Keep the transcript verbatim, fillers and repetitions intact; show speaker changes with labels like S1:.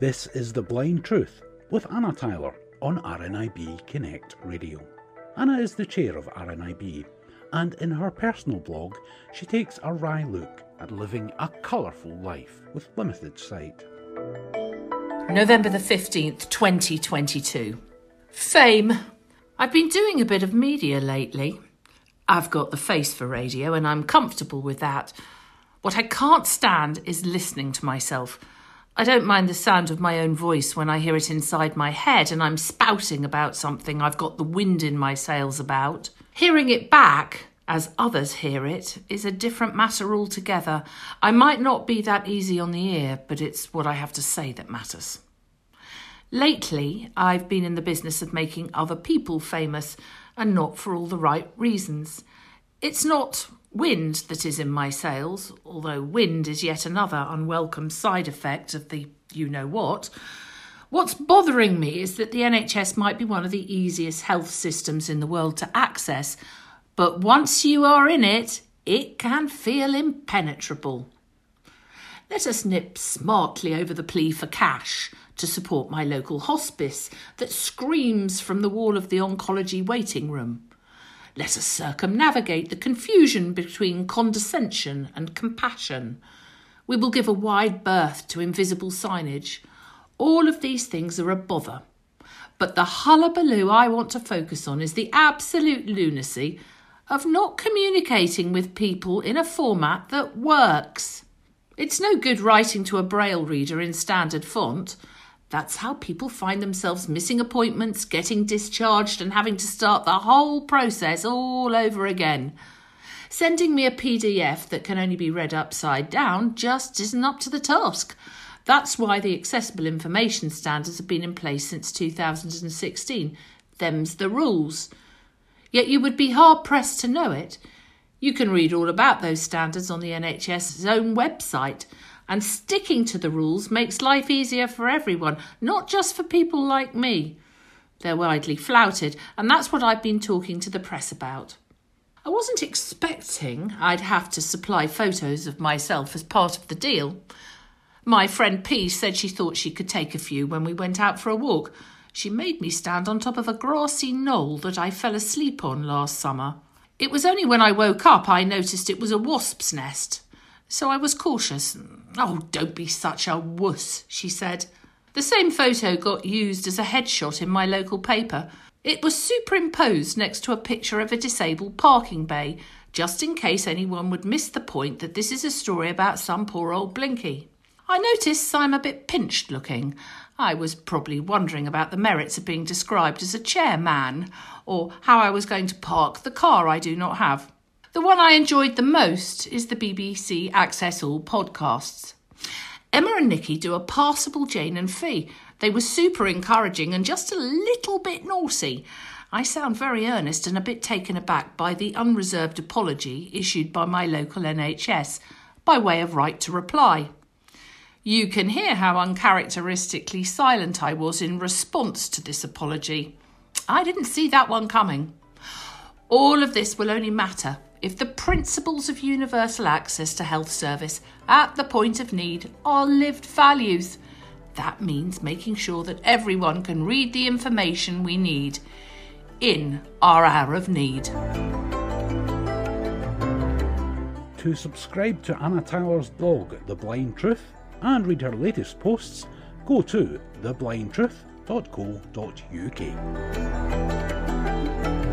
S1: This is The Blind Truth with Anna Tyler on R N I B Connect Radio. Anna is the chair of R N I B, and in her personal blog, she takes a wry look at living a colourful life with limited sight.
S2: November the fifteenth, twenty twenty-two. Fame. I've been doing a bit of media lately. I've got the face for radio and I'm comfortable with that. What I can't stand is listening to myself. I don't mind the sound of my own voice when I hear it inside my head and I'm spouting about something I've got the wind in my sails about. Hearing it back, as others hear it, is a different matter altogether. I might not be that easy on the ear, but it's what I have to say that matters. Lately, I've been in the business of making other people famous, and not for all the right reasons. It's not wind that is in my sails, although wind is yet another unwelcome side effect of the you-know-what. What's bothering me is that the N H S might be one of the easiest health systems in the world to access, but once you are in it, it can feel impenetrable. Let us nip smartly over the plea for cash to support my local hospice that screams from the wall of the oncology waiting room. Let us circumnavigate the confusion between condescension and compassion. We will give a wide berth to invisible signage. All of these things are a bother. But the hullabaloo I want to focus on is the absolute lunacy of not communicating with people in a format that works. It's no good writing to a Braille reader in standard font. That's how people find themselves missing appointments, getting discharged and having to start the whole process all over again. Sending me a P D F that can only be read upside down just isn't up to the task. That's why the Accessible Information Standards have been in place since two thousand sixteen. Them's the rules. Yet you would be hard-pressed to know it. You can read all about those standards on the N H S's own website. And sticking to the rules makes life easier for everyone, not just for people like me. They're widely flouted, and that's what I've been talking to the press about. I wasn't expecting I'd have to supply photos of myself as part of the deal. My friend P said she thought she could take a few when we went out for a walk. She made me stand on top of a grassy knoll that I fell asleep on last summer. It was only when I woke up I noticed it was a wasp's nest. So I was cautious. "Oh, don't be such a wuss," she said. The same photo got used as a headshot in my local paper. It was superimposed next to a picture of a disabled parking bay, just in case anyone would miss the point that this is a story about some poor old blinky. I notice I'm a bit pinched looking. I was probably wondering about the merits of being described as a chairman, or how I was going to park the car I do not have. The one I enjoyed the most is the B B C Access All podcasts. Emma and Nikki do a passable Jane and Fee. They were super encouraging and just a little bit naughty. I sound very earnest and a bit taken aback by the unreserved apology issued by my local N H S, by way of right to reply. You can hear how uncharacteristically silent I was in response to this apology. I didn't see that one coming. All of this will only matter if the principles of universal access to health service at the point of need are lived values. That means making sure that everyone can read the information we need in our hour of need.
S1: To subscribe to Anna Tyler's blog, The Blind Truth, and read her latest posts, go to the blind truth dot co dot uk.